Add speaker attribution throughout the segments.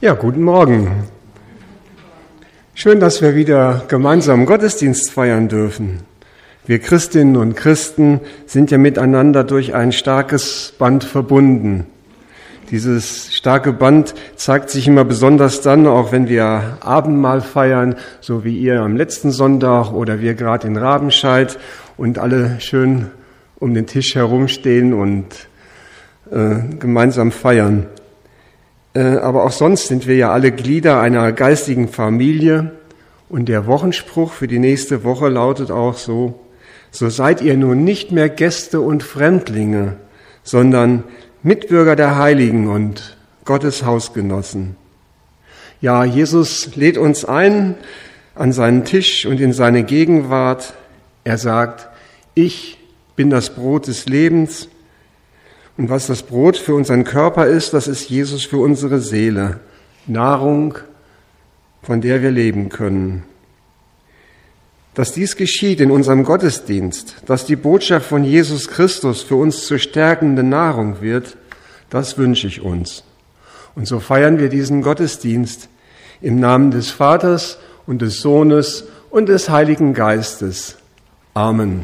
Speaker 1: Ja, guten Morgen. Schön, dass wir wieder gemeinsam Gottesdienst feiern dürfen. Wir Christinnen und Christen sind ja miteinander durch ein starkes Band verbunden. Dieses starke Band zeigt sich immer besonders dann, auch wenn wir Abendmahl feiern, so wie ihr am letzten Sonntag oder wir gerade in Rabenscheid und alle schön um den Tisch herumstehen und gemeinsam feiern. Aber auch sonst sind wir ja alle Glieder einer geistigen Familie und der Wochenspruch für die nächste Woche lautet auch so: So seid ihr nun nicht mehr Gäste und Fremdlinge, sondern Mitbürger der Heiligen und Gottes Hausgenossen. Ja, Jesus lädt uns ein an seinen Tisch und in seine Gegenwart. Er sagt: Ich bin das Brot des Lebens. Und was das Brot für unseren Körper ist, das ist Jesus für unsere Seele. Nahrung, von der wir leben können. Dass dies geschieht in unserem Gottesdienst, dass die Botschaft von Jesus Christus für uns zur stärkenden Nahrung wird, das wünsche ich uns. Und so feiern wir diesen Gottesdienst im Namen des Vaters und des Sohnes und des Heiligen Geistes. Amen.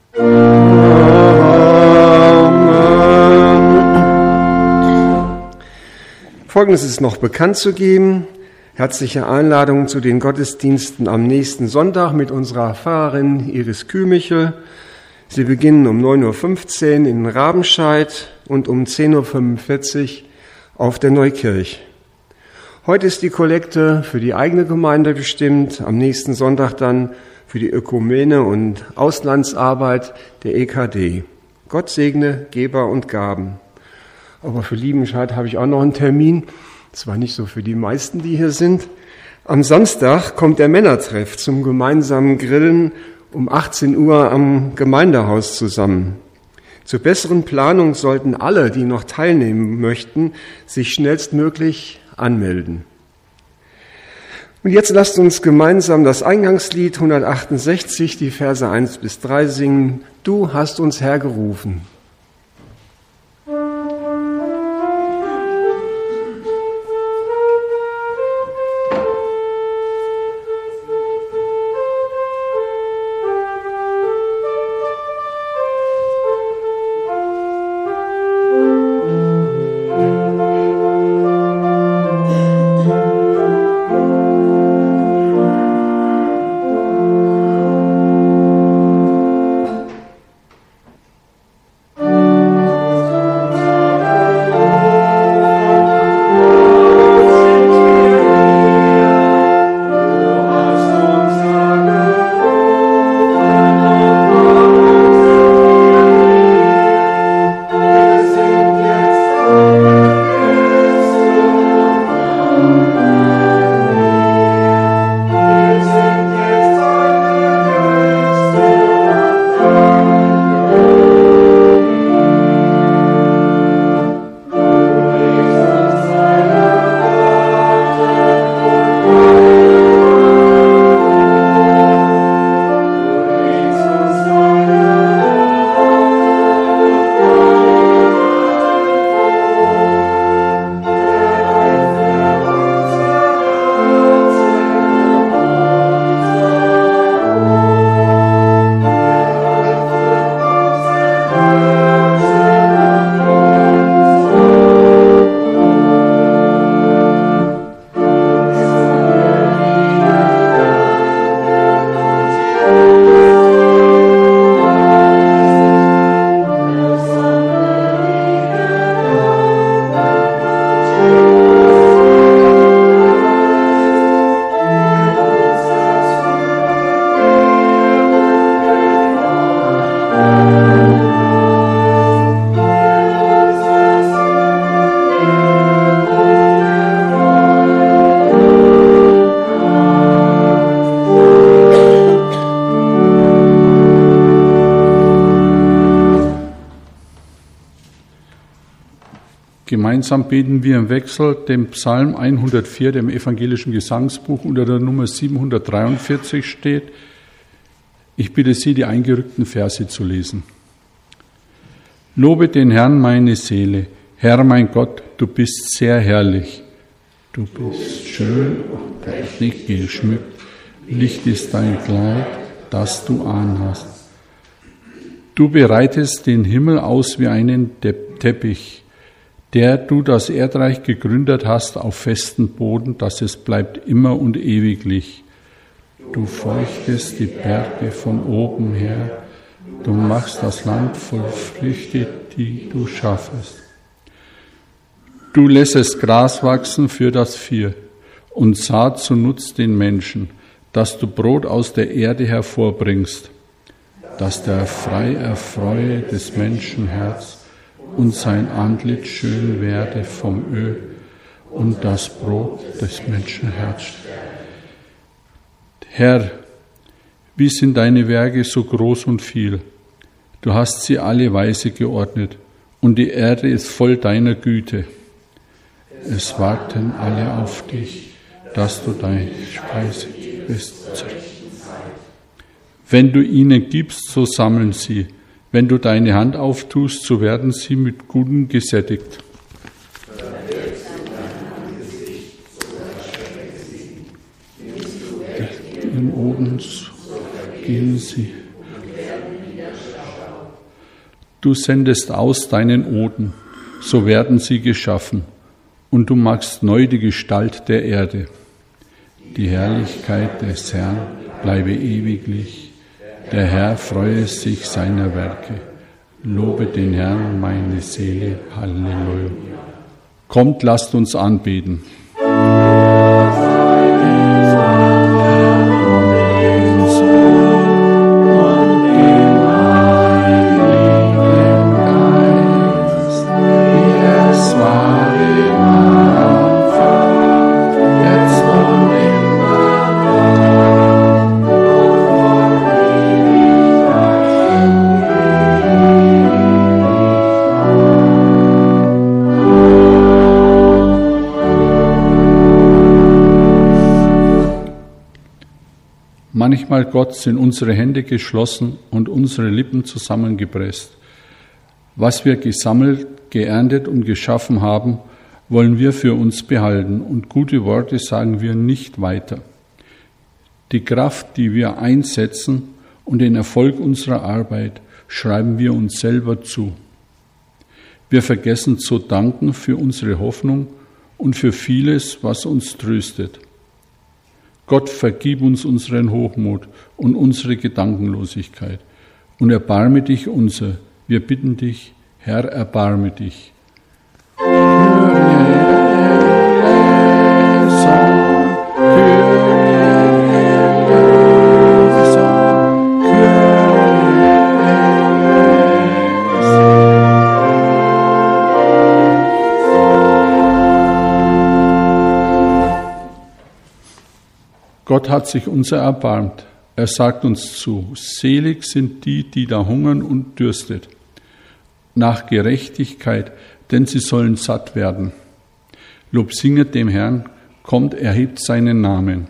Speaker 1: Folgendes ist noch bekannt zu geben. Herzliche Einladung zu den Gottesdiensten am nächsten Sonntag mit unserer Pfarrerin Iris Kühmichel. Sie beginnen um 9.15 Uhr in Rabenscheid und um 10.45 Uhr auf der Neukirch. Heute ist die Kollekte für die eigene Gemeinde bestimmt, am nächsten Sonntag dann für die Ökumene und Auslandsarbeit der EKD. Gott segne Geber und Gaben. Aber für Liebenscheid habe ich auch noch einen Termin. Zwar nicht so für die meisten, die hier sind. Am Samstag kommt der Männertreff zum gemeinsamen Grillen um 18 Uhr am Gemeindehaus zusammen. Zur besseren Planung sollten alle, die noch teilnehmen möchten, sich schnellstmöglich anmelden. Und jetzt lasst uns gemeinsam das Eingangslied 168, die Verse 1 bis 3 singen. Du hast uns hergerufen.
Speaker 2: Gemeinsam beten wir im Wechsel den Psalm 104, der im evangelischen Gesangsbuch unter der Nummer 743 steht. Ich bitte Sie, die eingerückten Verse zu lesen. Lobe den Herrn, meine Seele. Herr, mein Gott, du bist sehr herrlich. Du bist schön und prächtig geschmückt, Licht ist dein Kleid, das du anhast. Du bereitest den Himmel aus wie einen Teppich, der du das Erdreich gegründet hast auf festen Boden, dass es bleibt immer und ewiglich. Du feuchtest die Berge von oben her, du machst das Land voll Früchte, die du schaffest. Du lässest Gras wachsen für das Vieh und Saat zu Nutz den Menschen, dass du Brot aus der Erde hervorbringst, dass der frei erfreue des Menschen Herz und sein Antlitz schön werde vom Öl und das Brot des Menschen Herz. Herr, wie sind deine Werke so groß und viel? Du hast sie alle weise geordnet und die Erde ist voll deiner Güte. Es warten alle auf dich, dass du deine Speise gibst. Wenn du ihnen gibst, so sammeln sie. Wenn du deine Hand auftust, so werden sie mit Gutem gesättigt. Im Oden gehen sie. Du sendest aus deinen Oden, so werden sie geschaffen. Und du machst neu die Gestalt der Erde. Die Herrlichkeit des Herrn bleibe ewiglich. Der Herr freue sich seiner Werke. Lobe den Herrn, meine Seele. Halleluja. Kommt, lasst uns anbeten. Manchmal, Gott, sind unsere Hände geschlossen und unsere Lippen zusammengepresst. Was wir gesammelt, geerntet und geschaffen haben, wollen wir für uns behalten und gute Worte sagen wir nicht weiter. Die Kraft, die wir einsetzen und den Erfolg unserer Arbeit schreiben wir uns selber zu. Wir vergessen zu danken für unsere Hoffnung und für vieles, was uns tröstet. Gott, vergib uns unseren Hochmut und unsere Gedankenlosigkeit und erbarme dich unser. Wir bitten dich, Herr, erbarme dich. Gott hat sich unser erbarmt. Er sagt uns zu, selig sind die, die da hungern und dürstet, nach Gerechtigkeit, denn sie sollen satt werden. Lob singet dem Herrn, kommt, erhebt seinen Namen.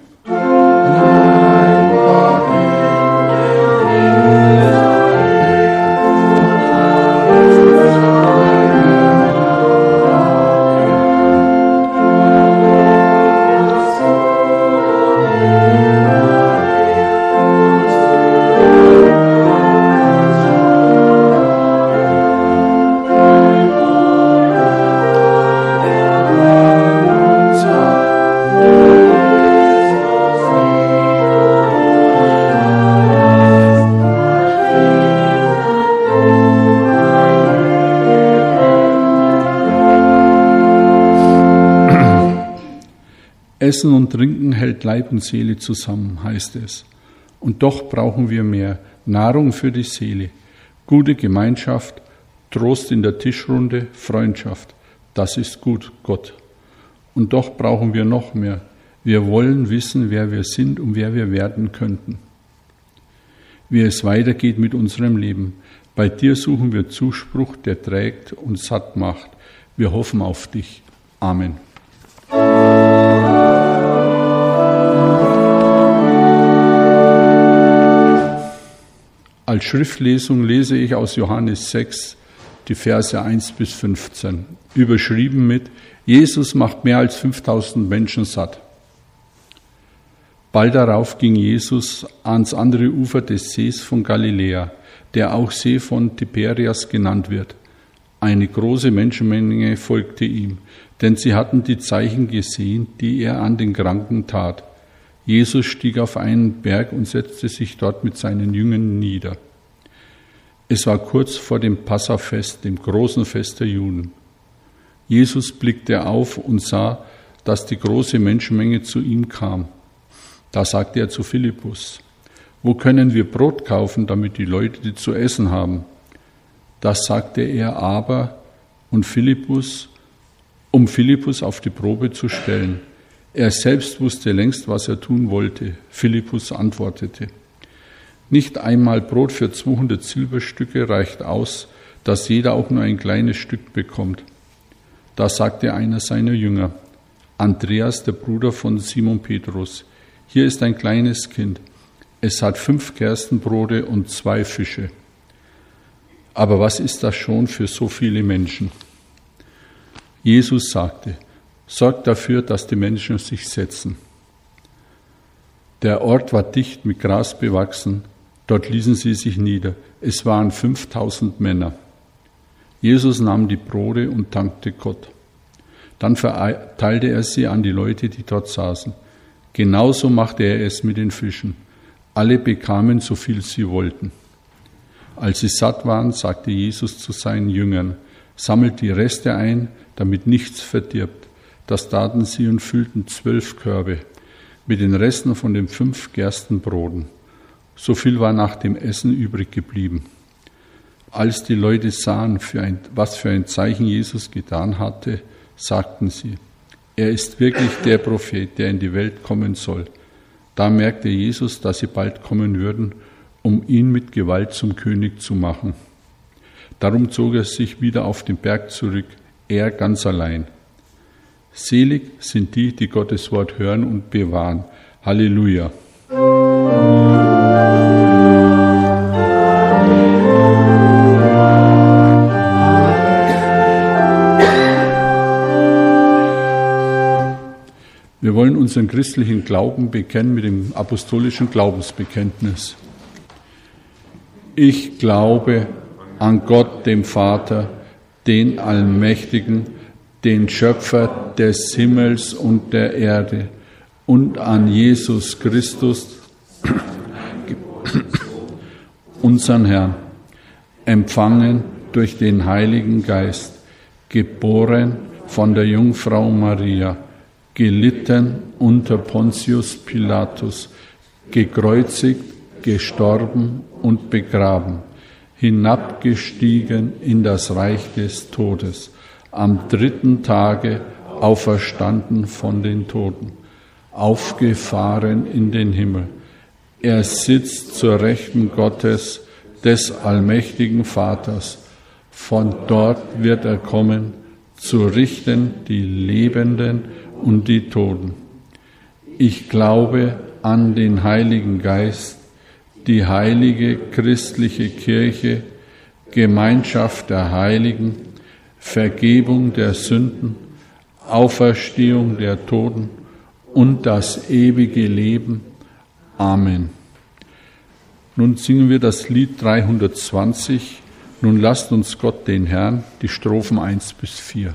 Speaker 2: Essen und Trinken hält Leib und Seele zusammen, heißt es. Und doch brauchen wir mehr Nahrung für die Seele, gute Gemeinschaft, Trost in der Tischrunde, Freundschaft. Das ist gut, Gott. Und doch brauchen wir noch mehr. Wir wollen wissen, wer wir sind und wer wir werden könnten. Wie es weitergeht mit unserem Leben. Bei dir suchen wir Zuspruch, der trägt und satt macht. Wir hoffen auf dich. Amen. Als Schriftlesung lese ich aus Johannes 6 die Verse 1 bis 15. überschrieben mit Jesus macht mehr als 5000 Menschen satt. Bald darauf ging Jesus ans andere Ufer des Sees von Galiläa, der auch See von Tiberias genannt wird. Eine große Menschenmenge folgte ihm, denn sie hatten die Zeichen gesehen, die er an den Kranken tat. Jesus stieg auf einen Berg und setzte sich dort mit seinen Jüngern nieder. Es war kurz vor dem Passafest, dem großen Fest der Juden. Jesus blickte auf und sah, dass die große Menschenmenge zu ihm kam. Da sagte er zu Philippus: Wo können wir Brot kaufen, damit die Leute zu essen haben? Das sagte er aber, um Philippus auf die Probe zu stellen. Er selbst wusste längst, was er tun wollte. Philippus antwortete: Nicht einmal Brot für 200 Silberstücke reicht aus, dass jeder auch nur ein kleines Stück bekommt. Da sagte einer seiner Jünger, Andreas, der Bruder von Simon Petrus: Hier ist ein kleines Kind. Es hat 5 Gerstenbrote und 2 Fische. Aber was ist das schon für so viele Menschen? Jesus sagte: Sorgt dafür, dass die Menschen sich setzen. Der Ort war dicht mit Gras bewachsen. Dort ließen sie sich nieder. Es waren 5000 Männer. Jesus nahm die Brote und dankte Gott. Dann verteilte er sie an die Leute, die dort saßen. Genauso machte er es mit den Fischen. Alle bekamen, so viel sie wollten. Als sie satt waren, sagte Jesus zu seinen Jüngern: Sammelt die Reste ein, damit nichts verdirbt. Das taten sie und füllten 12 Körbe mit den Resten von den 5 Gerstenbroten. So viel war nach dem Essen übrig geblieben. Als die Leute sahen, was für ein Zeichen Jesus getan hatte, sagten sie: Er ist wirklich der Prophet, der in die Welt kommen soll. Da merkte Jesus, dass sie bald kommen würden, um ihn mit Gewalt zum König zu machen. Darum zog er sich wieder auf den Berg zurück, er ganz allein. Selig sind die, die Gottes Wort hören und bewahren. Halleluja! Wir wollen unseren christlichen Glauben bekennen mit dem apostolischen Glaubensbekenntnis. Ich glaube an Gott, dem Vater, den Allmächtigen, den Schöpfer des Himmels und der Erde, und an Jesus Christus, unseren Herrn, empfangen durch den Heiligen Geist, geboren von der Jungfrau Maria, gelitten unter Pontius Pilatus, gekreuzigt, gestorben und begraben, hinabgestiegen in das Reich des Todes, am 3. Tage auferstanden von den Toten, aufgefahren in den Himmel. Er sitzt zur Rechten Gottes, des allmächtigen Vaters. Von dort wird er kommen, zu richten die Lebenden und die Toten. Ich glaube an den Heiligen Geist, die heilige christliche Kirche, Gemeinschaft der Heiligen, Vergebung der Sünden, Auferstehung der Toten und das ewige Leben. Amen. Nun singen wir das Lied 320. Nun lasst uns Gott, den Herrn, die Strophen 1 bis 4.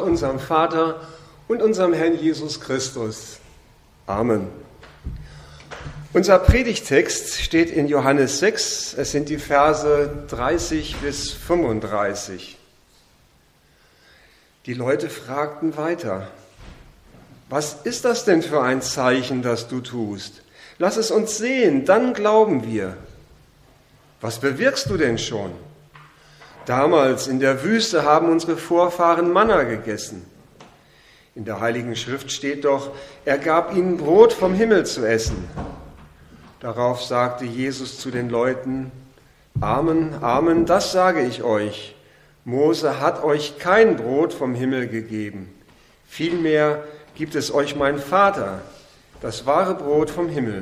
Speaker 1: unserem Vater und unserem Herrn Jesus Christus. Amen. Unser Predigtext steht in Johannes 6, es sind die Verse 30 bis 35. Die Leute fragten weiter: Was ist das denn für ein Zeichen, das du tust? Lass es uns sehen, dann glauben wir. Was bewirkst du denn schon? Damals in der Wüste haben unsere Vorfahren Manna gegessen. In der Heiligen Schrift steht doch, er gab ihnen Brot vom Himmel zu essen. Darauf sagte Jesus zu den Leuten: Amen, Amen, das sage ich euch. Mose hat euch kein Brot vom Himmel gegeben. Vielmehr gibt es euch mein Vater, das wahre Brot vom Himmel.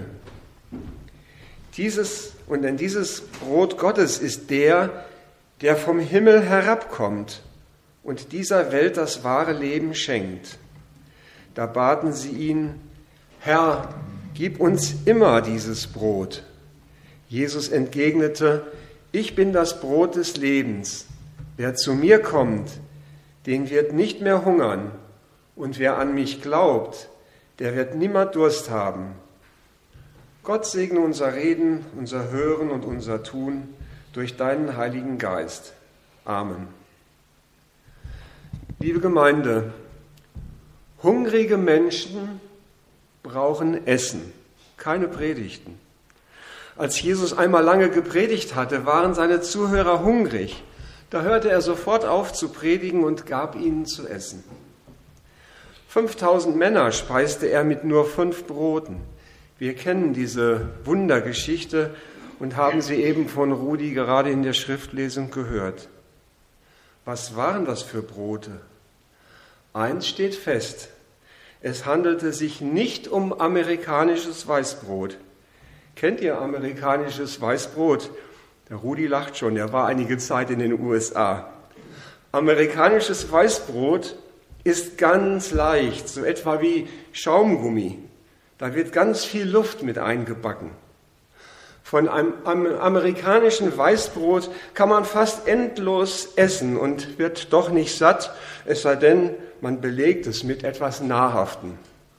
Speaker 1: Dieses Brot Gottes ist der vom Himmel herabkommt und dieser Welt das wahre Leben schenkt. Da baten sie ihn: Herr, gib uns immer dieses Brot. Jesus entgegnete: Ich bin das Brot des Lebens. Wer zu mir kommt, den wird nicht mehr hungern. Und wer an mich glaubt, der wird nimmer Durst haben. Gott segne unser Reden, unser Hören und unser Tun durch deinen Heiligen Geist. Amen. Liebe Gemeinde, hungrige Menschen brauchen Essen, keine Predigten. Als Jesus einmal lange gepredigt hatte, waren seine Zuhörer hungrig. Da hörte er sofort auf zu predigen und gab ihnen zu essen. 5000 Männer speiste er mit nur 5 Broten. Wir kennen diese Wundergeschichte und haben sie eben von Rudi gerade in der Schriftlesung gehört. Was waren das für Brote? Eins steht fest: Es handelte sich nicht um amerikanisches Weißbrot. Kennt ihr amerikanisches Weißbrot? Der Rudi lacht schon, er war einige Zeit in den USA. Amerikanisches Weißbrot ist ganz leicht, so etwa wie Schaumgummi. Da wird ganz viel Luft mit eingebacken. Von einem amerikanischen Weißbrot kann man fast endlos essen und wird doch nicht satt, es sei denn, man belegt es mit etwas Nahrhaftem.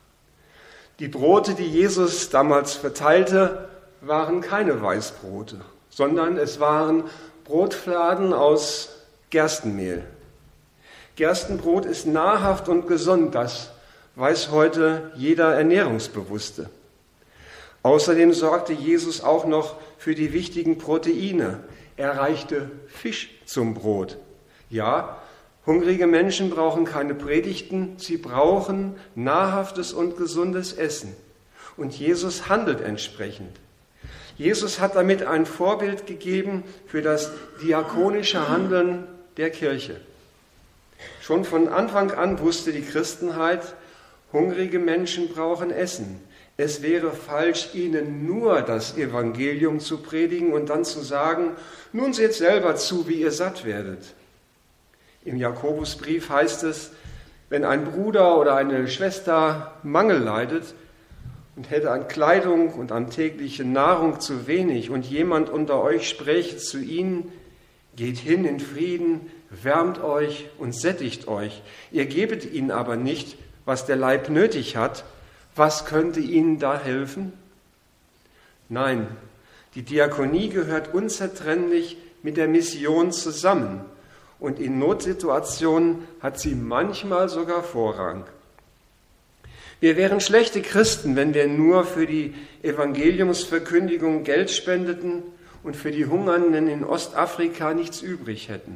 Speaker 1: Die Brote, die Jesus damals verteilte, waren keine Weißbrote, sondern es waren Brotfladen aus Gerstenmehl. Gerstenbrot ist nahrhaft und gesund, das weiß heute jeder Ernährungsbewusste. Außerdem sorgte Jesus auch noch für die wichtigen Proteine. Er reichte Fisch zum Brot. Ja, hungrige Menschen brauchen keine Predigten, sie brauchen nahrhaftes und gesundes Essen. Und Jesus handelt entsprechend. Jesus hat damit ein Vorbild gegeben für das diakonische Handeln der Kirche. Schon von Anfang an wusste die Christenheit, hungrige Menschen brauchen Essen. Es wäre falsch, ihnen nur das Evangelium zu predigen und dann zu sagen: Nun seht selber zu, wie ihr satt werdet. Im Jakobusbrief heißt es, wenn ein Bruder oder eine Schwester Mangel leidet und hätte an Kleidung und an tägliche Nahrung zu wenig und jemand unter euch spräche zu ihnen: Geht hin in Frieden, wärmt euch und sättigt euch. Ihr gebet ihnen aber nicht, was der Leib nötig hat. Was könnte ihnen da helfen? Nein, die Diakonie gehört unzertrennlich mit der Mission zusammen. Und in Notsituationen hat sie manchmal sogar Vorrang. Wir wären schlechte Christen, wenn wir nur für die Evangeliumsverkündigung Geld spendeten und für die Hungernden in Ostafrika nichts übrig hätten.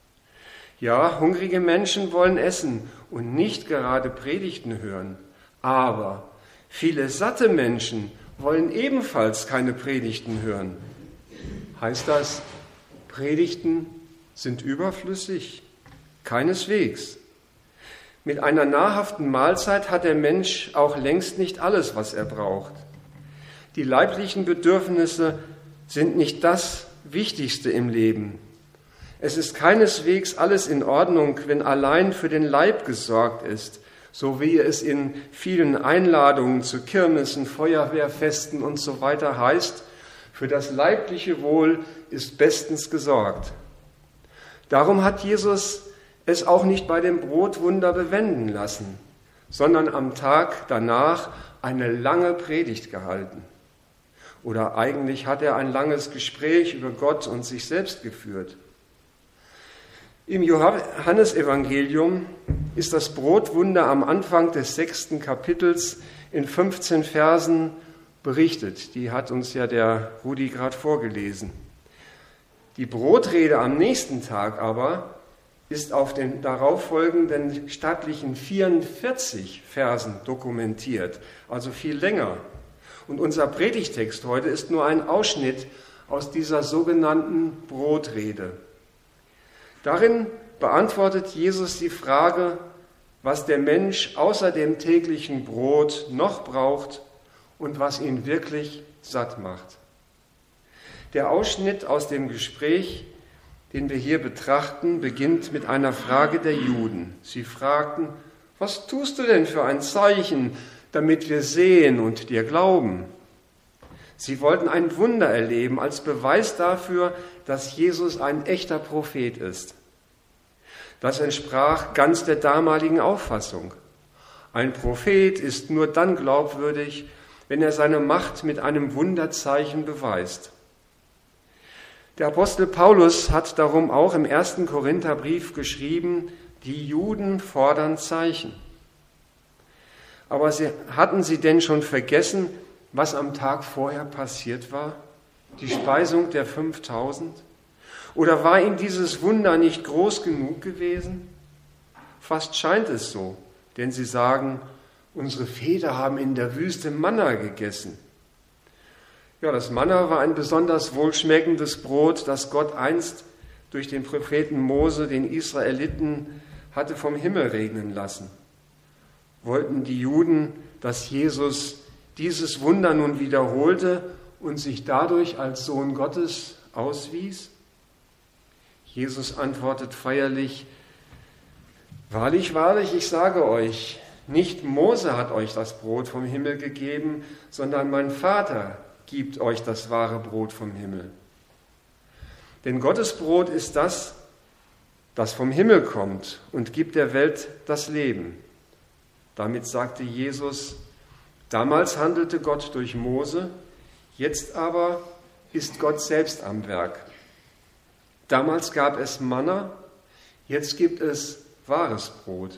Speaker 1: Ja, hungrige Menschen wollen essen und nicht gerade Predigten hören. Aber viele satte Menschen wollen ebenfalls keine Predigten hören. Heißt das, Predigten sind überflüssig? Keineswegs. Mit einer nahrhaften Mahlzeit hat der Mensch auch längst nicht alles, was er braucht. Die leiblichen Bedürfnisse sind nicht das Wichtigste im Leben. Es ist keineswegs alles in Ordnung, wenn allein für den Leib gesorgt ist, so wie es in vielen Einladungen zu Kirmessen, Feuerwehrfesten und so weiter heißt: Für das leibliche Wohl ist bestens gesorgt. Darum hat Jesus es auch nicht bei dem Brotwunder bewenden lassen, sondern am Tag danach eine lange Predigt gehalten. Oder eigentlich hat er ein langes Gespräch über Gott und sich selbst geführt. Im Johannesevangelium ist das Brotwunder am Anfang des 6. Kapitels in 15 Versen berichtet. Die hat uns ja der Rudi gerade vorgelesen. Die Brotrede am nächsten Tag aber ist auf den darauffolgenden stattlichen 44 Versen dokumentiert, also viel länger. Und unser Predigtext heute ist nur ein Ausschnitt aus dieser sogenannten Brotrede. Darin beantwortet Jesus die Frage, was der Mensch außer dem täglichen Brot noch braucht und was ihn wirklich satt macht. Der Ausschnitt aus dem Gespräch, den wir hier betrachten, beginnt mit einer Frage der Juden. Sie fragten, was tust du denn für ein Zeichen, damit wir sehen und dir glauben? Sie wollten ein Wunder erleben als Beweis dafür, dass Jesus ein echter Prophet ist. Das entsprach ganz der damaligen Auffassung. Ein Prophet ist nur dann glaubwürdig, wenn er seine Macht mit einem Wunderzeichen beweist. Der Apostel Paulus hat darum auch im 1. Korintherbrief geschrieben, die Juden fordern Zeichen. Aber hatten sie denn schon vergessen, was am Tag vorher passiert war? Die Speisung der 5000? Oder war ihnen dieses Wunder nicht groß genug gewesen? Fast scheint es so, denn sie sagen, unsere Väter haben in der Wüste Manna gegessen. Ja, das Manna war ein besonders wohlschmeckendes Brot, das Gott einst durch den Propheten Mose den Israeliten hatte vom Himmel regnen lassen. Wollten die Juden, dass Jesus dieses Wunder nun wiederholte und sich dadurch als Sohn Gottes auswies? Jesus antwortet feierlich, wahrlich, wahrlich, ich sage euch, nicht Mose hat euch das Brot vom Himmel gegeben, sondern mein Vater gibt euch das wahre Brot vom Himmel. Denn Gottes Brot ist das, das vom Himmel kommt und gibt der Welt das Leben. Damit sagte Jesus, damals handelte Gott durch Mose, jetzt aber ist Gott selbst am Werk. Damals gab es Manna, jetzt gibt es wahres Brot.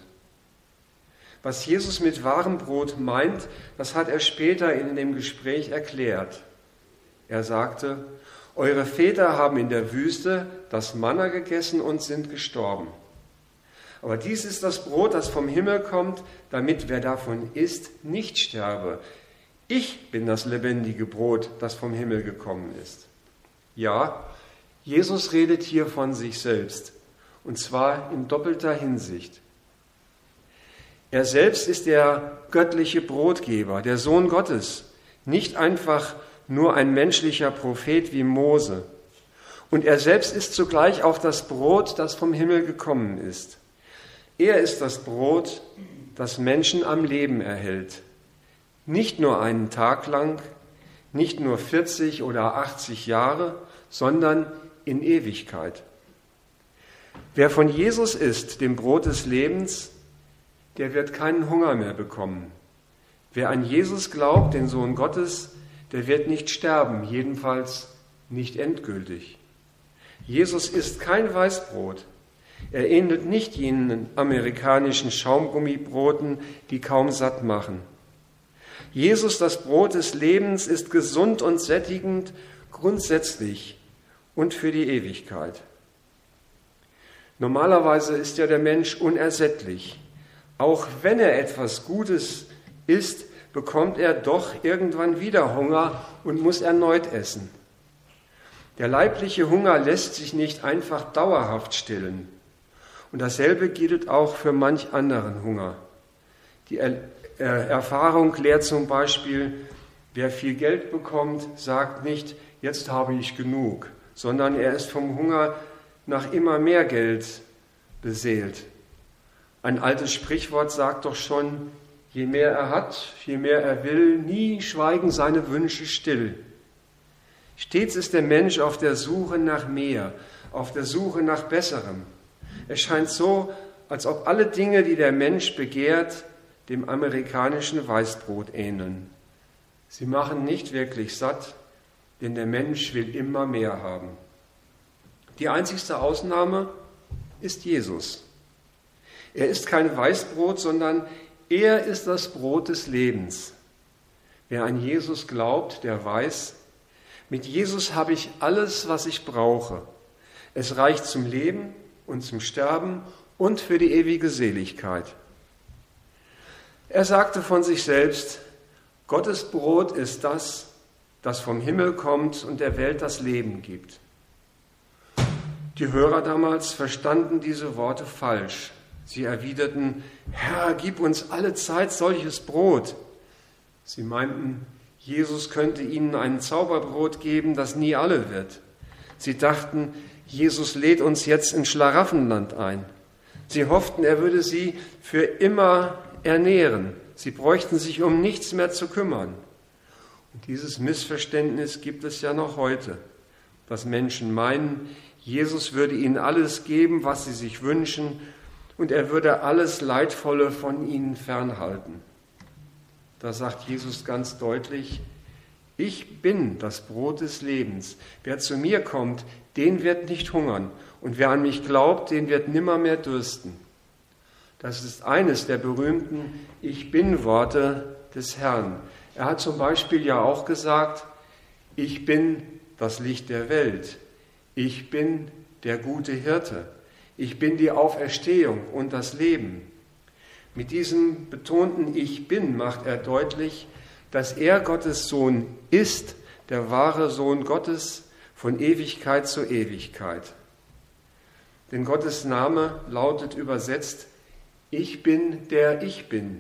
Speaker 1: Was Jesus mit wahrem Brot meint, das hat er später in dem Gespräch erklärt. Er sagte, eure Väter haben in der Wüste das Manna gegessen und sind gestorben. Aber dies ist das Brot, das vom Himmel kommt, damit wer davon isst, nicht sterbe. Ich bin das lebendige Brot, das vom Himmel gekommen ist. Ja, Jesus redet hier von sich selbst, und zwar in doppelter Hinsicht. Er selbst ist der göttliche Brotgeber, der Sohn Gottes, nicht einfach nur ein menschlicher Prophet wie Mose. Und er selbst ist zugleich auch das Brot, das vom Himmel gekommen ist. Er ist das Brot, das Menschen am Leben erhält. Nicht nur einen Tag lang, nicht nur 40 oder 80 Jahre, sondern in Ewigkeit. Wer von Jesus isst, dem Brot des Lebens, der wird keinen Hunger mehr bekommen. Wer an Jesus glaubt, den Sohn Gottes, der wird nicht sterben, jedenfalls nicht endgültig. Jesus ist kein Weißbrot. Er ähnelt nicht jenen amerikanischen Schaumgummibroten, die kaum satt machen. Jesus, das Brot des Lebens, ist gesund und sättigend, grundsätzlich und für die Ewigkeit. Normalerweise ist ja der Mensch unersättlich. Auch wenn er etwas Gutes isst, bekommt er doch irgendwann wieder Hunger und muss erneut essen. Der leibliche Hunger lässt sich nicht einfach dauerhaft stillen. Und dasselbe gilt auch für manch anderen Hunger. Die Erfahrung lehrt zum Beispiel, wer viel Geld bekommt, sagt nicht, jetzt habe ich genug, sondern er ist vom Hunger nach immer mehr Geld beseelt. Ein altes Sprichwort sagt doch schon, je mehr er hat, je mehr er will, nie schweigen seine Wünsche still. Stets ist der Mensch auf der Suche nach mehr, auf der Suche nach Besserem. Es scheint so, als ob alle Dinge, die der Mensch begehrt, dem amerikanischen Weißbrot ähneln. Sie machen nicht wirklich satt, denn der Mensch will immer mehr haben. Die einzigste Ausnahme ist Jesus. Er ist kein Weißbrot, sondern er ist das Brot des Lebens. Wer an Jesus glaubt, der weiß, mit Jesus habe ich alles, was ich brauche. Es reicht zum Leben und zum Sterben und für die ewige Seligkeit. Er sagte von sich selbst, Gottes Brot ist das, das vom Himmel kommt und der Welt das Leben gibt. Die Hörer damals verstanden diese Worte falsch. Sie erwiderten, Herr, gib uns alle Zeit solches Brot. Sie meinten, Jesus könnte ihnen ein Zauberbrot geben, das nie alle wird. Sie dachten, Jesus lädt uns jetzt ins Schlaraffenland ein. Sie hofften, er würde sie für immer ernähren. Sie bräuchten sich um nichts mehr zu kümmern. Und dieses Missverständnis gibt es ja noch heute, dass Menschen meinen, Jesus würde ihnen alles geben, was sie sich wünschen, und er würde alles Leidvolle von ihnen fernhalten. Da sagt Jesus ganz deutlich, ich bin das Brot des Lebens. Wer zu mir kommt, den wird nicht hungern. Und wer an mich glaubt, den wird nimmermehr dürsten. Das ist eines der berühmten Ich bin-Worte des Herrn. Er hat zum Beispiel ja auch gesagt, ich bin das Licht der Welt. Ich bin der gute Hirte. Ich bin die Auferstehung und das Leben. Mit diesem betonten Ich bin macht er deutlich, dass er Gottes Sohn ist, der wahre Sohn Gottes von Ewigkeit zu Ewigkeit. Denn Gottes Name lautet übersetzt, ich bin, der ich bin.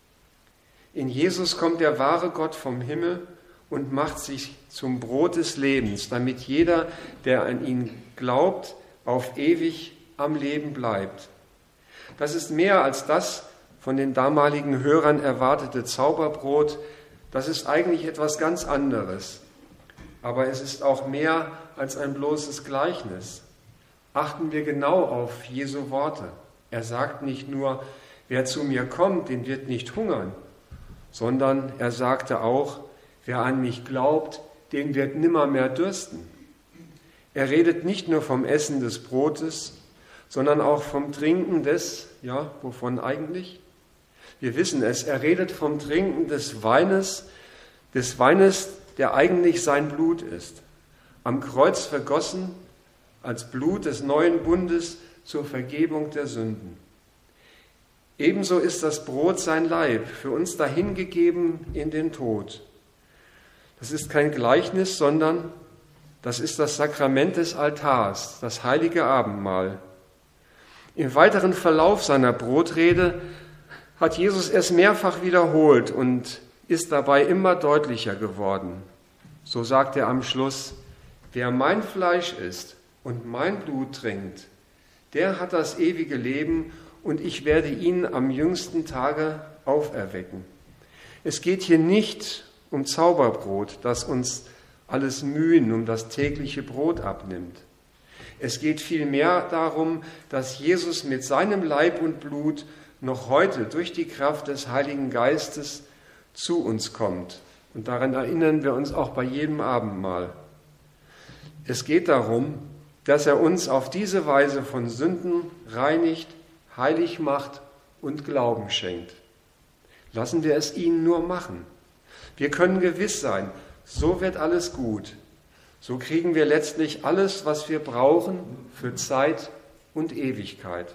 Speaker 1: In Jesus kommt der wahre Gott vom Himmel und macht sich zum Brot des Lebens, damit jeder, der an ihn glaubt, auf ewig am Leben bleibt. Das ist mehr als das von den damaligen Hörern erwartete Zauberbrot. Das ist eigentlich etwas ganz anderes. Aber es ist auch mehr als ein bloßes Gleichnis. Achten wir genau auf Jesu Worte. Er sagt nicht nur, wer zu mir kommt, den wird nicht hungern, sondern er sagte auch, wer an mich glaubt, den wird nimmermehr dürsten. Er redet nicht nur vom Essen des Brotes, sondern auch vom Trinken des, ja, wovon eigentlich? Wir wissen es, er redet vom Trinken des Weines, der eigentlich sein Blut ist, am Kreuz vergossen als Blut des neuen Bundes zur Vergebung der Sünden. Ebenso ist das Brot sein Leib, für uns dahingegeben in den Tod. Das ist kein Gleichnis, sondern das ist das Sakrament des Altars, das heilige Abendmahl. Im weiteren Verlauf seiner Brotrede hat Jesus es mehrfach wiederholt und ist dabei immer deutlicher geworden. So sagt er am Schluss, wer mein Fleisch isst und mein Blut trinkt, der hat das ewige Leben und ich werde ihn am jüngsten Tage auferwecken. Es geht hier nicht um Zauberbrot, das uns alles Mühen um das tägliche Brot abnimmt. Es geht vielmehr darum, dass Jesus mit seinem Leib und Blut noch heute durch die Kraft des Heiligen Geistes zu uns kommt. Und daran erinnern wir uns auch bei jedem Abendmahl. Es geht darum, dass er uns auf diese Weise von Sünden reinigt, heilig macht und Glauben schenkt. Lassen wir es ihn nur machen. Wir können gewiss sein, so wird alles gut. So kriegen wir letztlich alles, was wir brauchen für Zeit und Ewigkeit.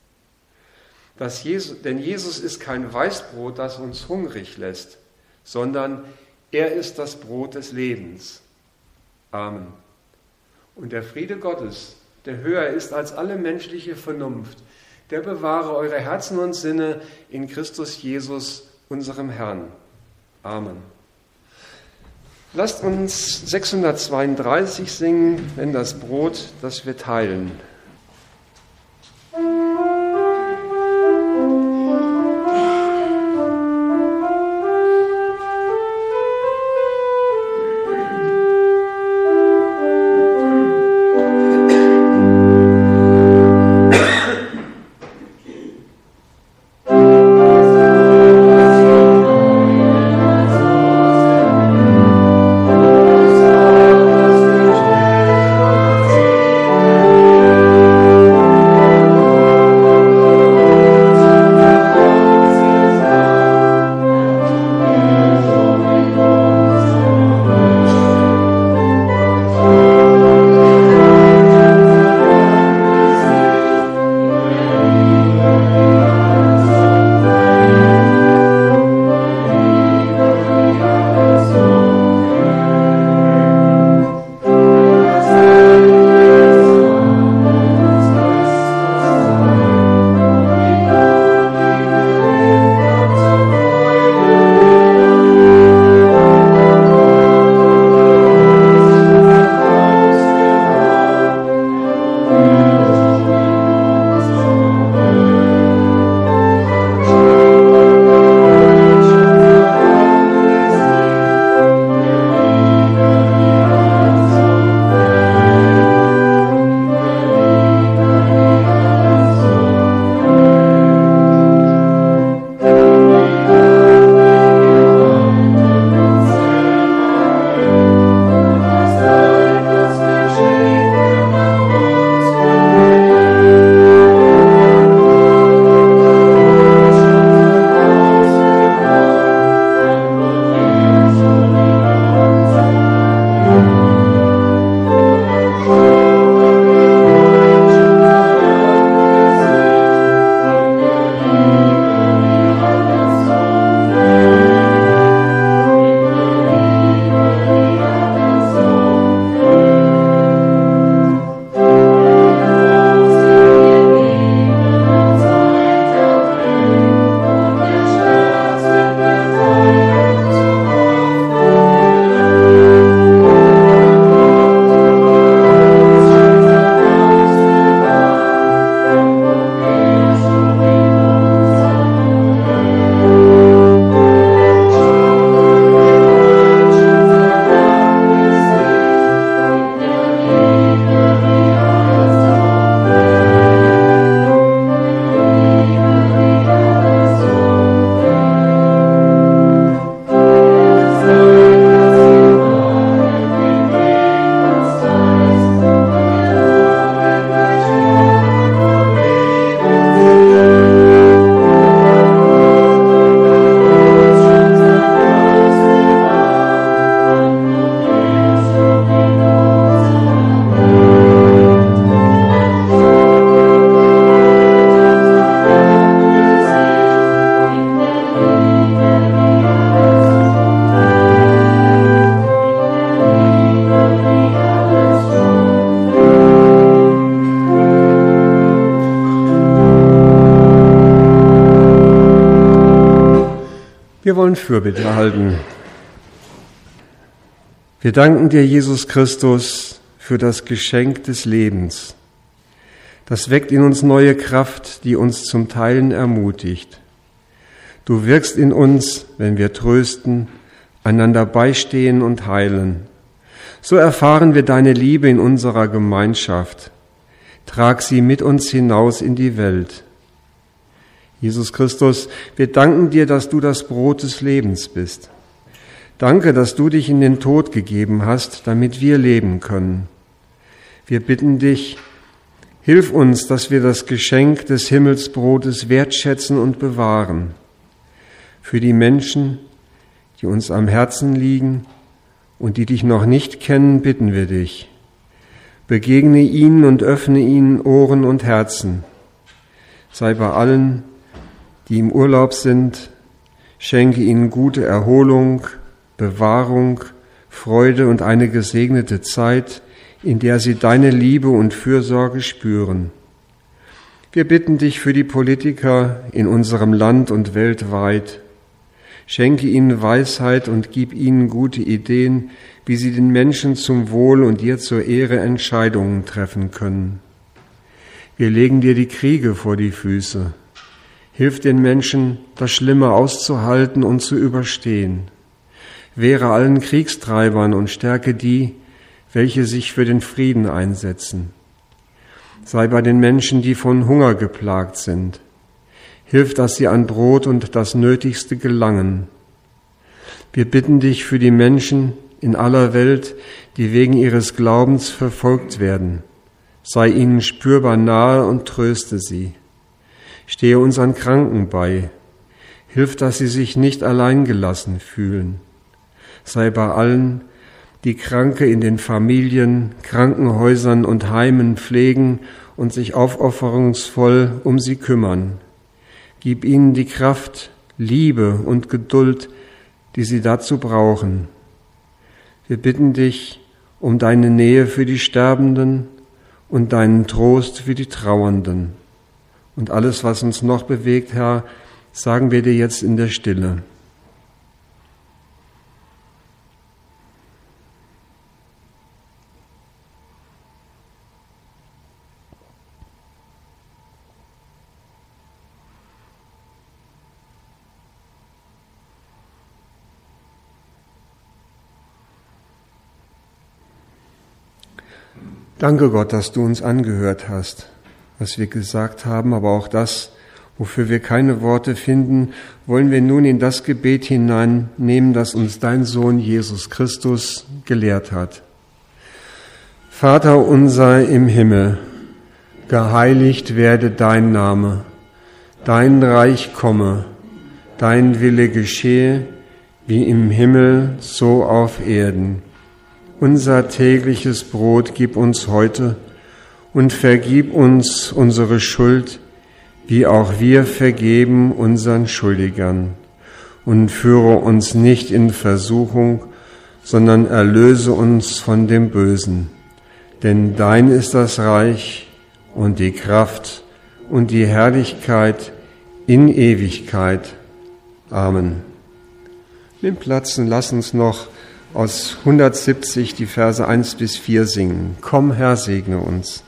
Speaker 1: Denn Jesus ist kein Weißbrot, das uns hungrig lässt, sondern er ist das Brot des Lebens. Amen. Und der Friede Gottes, der höher ist als alle menschliche Vernunft, der bewahre eure Herzen und Sinne in Christus Jesus, unserem Herrn. Amen. Lasst uns 632 singen, wenn das Brot, das wir teilen. Wir wollen Fürbitte halten. Wir danken dir, Jesus Christus, für das Geschenk des Lebens. Das weckt in uns neue Kraft, die uns zum Teilen ermutigt. Du wirkst in uns, wenn wir trösten, einander beistehen und heilen. So erfahren wir deine Liebe in unserer Gemeinschaft. Trag sie mit uns hinaus in die Welt. Jesus Christus, wir danken dir, dass du das Brot des Lebens bist. Danke, dass du dich in den Tod gegeben hast, damit wir leben können. Wir bitten dich, hilf uns, dass wir das Geschenk des Himmelsbrotes wertschätzen und bewahren. Für die Menschen, die uns am Herzen liegen und die dich noch nicht kennen, bitten wir dich. Begegne ihnen und öffne ihnen Ohren und Herzen. Sei bei allen, die im Urlaub sind, schenke ihnen gute Erholung, Bewahrung, Freude und eine gesegnete Zeit, in der sie deine Liebe und Fürsorge spüren. Wir bitten dich für die Politiker in unserem Land und weltweit. Schenke ihnen Weisheit und gib ihnen gute Ideen, wie sie den Menschen zum Wohl und dir zur Ehre Entscheidungen treffen können. Wir legen dir die Kriege vor die Füße. Hilf den Menschen, das Schlimme auszuhalten und zu überstehen. Wehre allen Kriegstreibern und stärke die, welche sich für den Frieden einsetzen. Sei bei den Menschen, die von Hunger geplagt sind. Hilf, dass sie an Brot und das Nötigste gelangen. Wir bitten dich für die Menschen in aller Welt, die wegen ihres Glaubens verfolgt werden. Sei ihnen spürbar nahe und tröste sie. Stehe unseren Kranken bei. Hilf, dass sie sich nicht alleingelassen fühlen. Sei bei allen, die Kranke in den Familien, Krankenhäusern und Heimen pflegen und sich aufopferungsvoll um sie kümmern. Gib ihnen die Kraft, Liebe und Geduld, die sie dazu brauchen. Wir bitten dich um deine Nähe für die Sterbenden und deinen Trost für die Trauernden. Und alles, was uns noch bewegt, Herr, sagen wir dir jetzt in der Stille. Danke Gott, dass du uns angehört hast, was wir gesagt haben, aber auch das, wofür wir keine Worte finden, wollen wir nun in das Gebet hineinnehmen, das uns dein Sohn Jesus Christus gelehrt hat. Vater unser im Himmel, geheiligt werde dein Name, dein Reich komme, dein Wille geschehe, wie im Himmel, so auf Erden. Unser tägliches Brot gib uns heute und vergib uns unsere Schuld, wie auch wir vergeben unseren Schuldigern. Und führe uns nicht in Versuchung, sondern erlöse uns von dem Bösen. Denn dein ist das Reich und die Kraft und die Herrlichkeit in Ewigkeit. Amen. Nimm Platz und lass uns noch aus 170 die Verse 1 bis 4 singen. Komm, Herr, segne uns.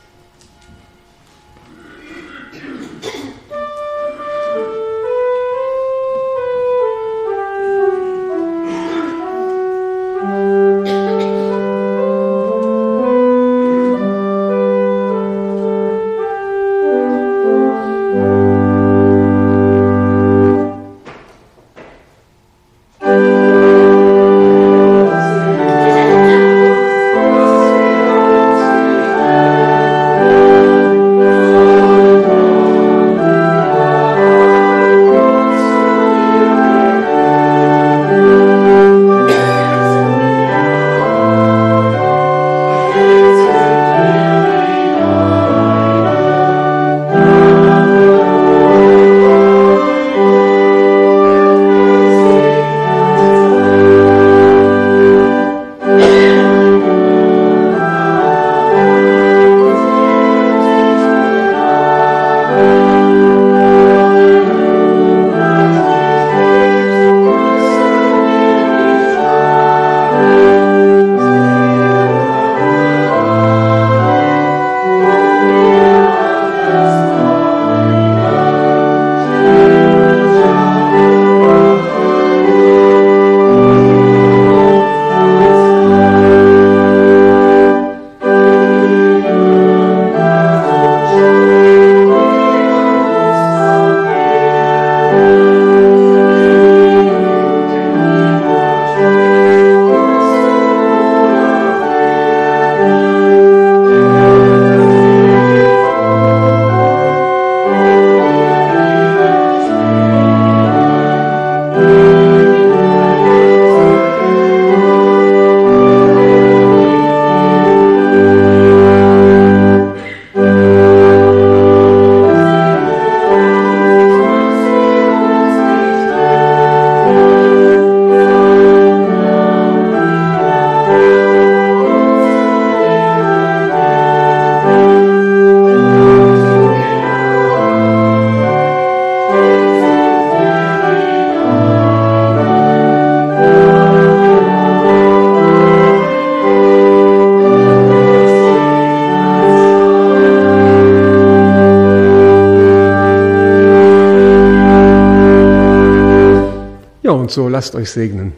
Speaker 1: und so lasst euch segnen.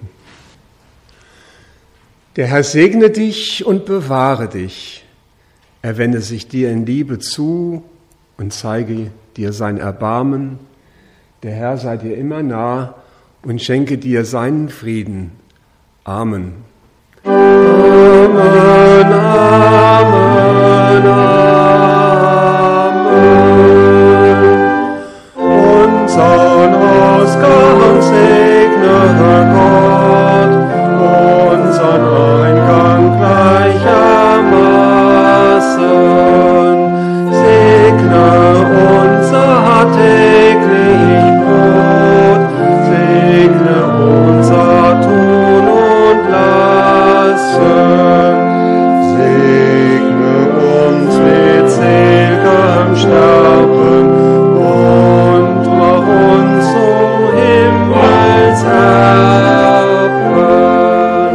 Speaker 1: Der Herr segne dich und bewahre dich. Er wende sich dir in Liebe zu und zeige dir sein Erbarmen. Der Herr sei dir immer nah und schenke dir seinen Frieden. Amen. Amen, Amen, Amen. Unsern Ausgang segne Gott, unsern Eingang gleichermaßen. Segne unser täglich Brot, segne unser Tun und Lassen, segne uns mit seligem Sterben und mach uns zum Himmelserben.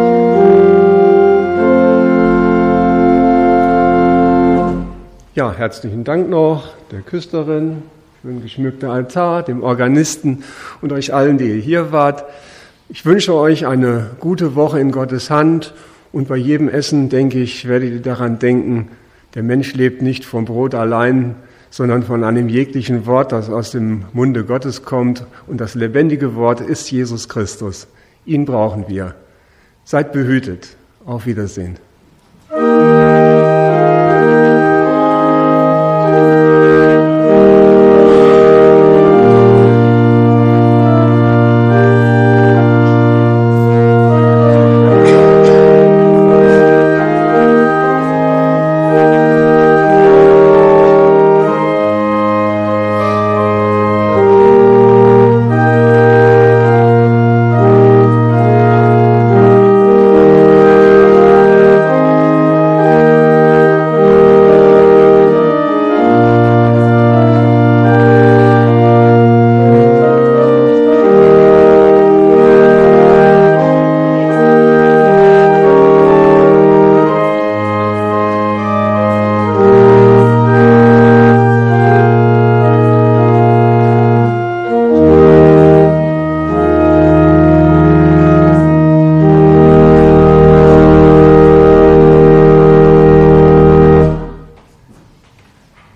Speaker 1: Ja, herzlichen Dank noch der Küsterin für den geschmückten Altar, dem Organisten und euch allen, die ihr hier wart. Ich wünsche euch eine gute Woche in Gottes Hand und bei jedem Essen, denke ich, werdet ihr daran denken, der Mensch lebt nicht vom Brot allein, sondern von einem jeglichen Wort, das aus dem Munde Gottes kommt. Und das lebendige Wort ist Jesus Christus. Ihn brauchen wir. Seid behütet. Auf Wiedersehen.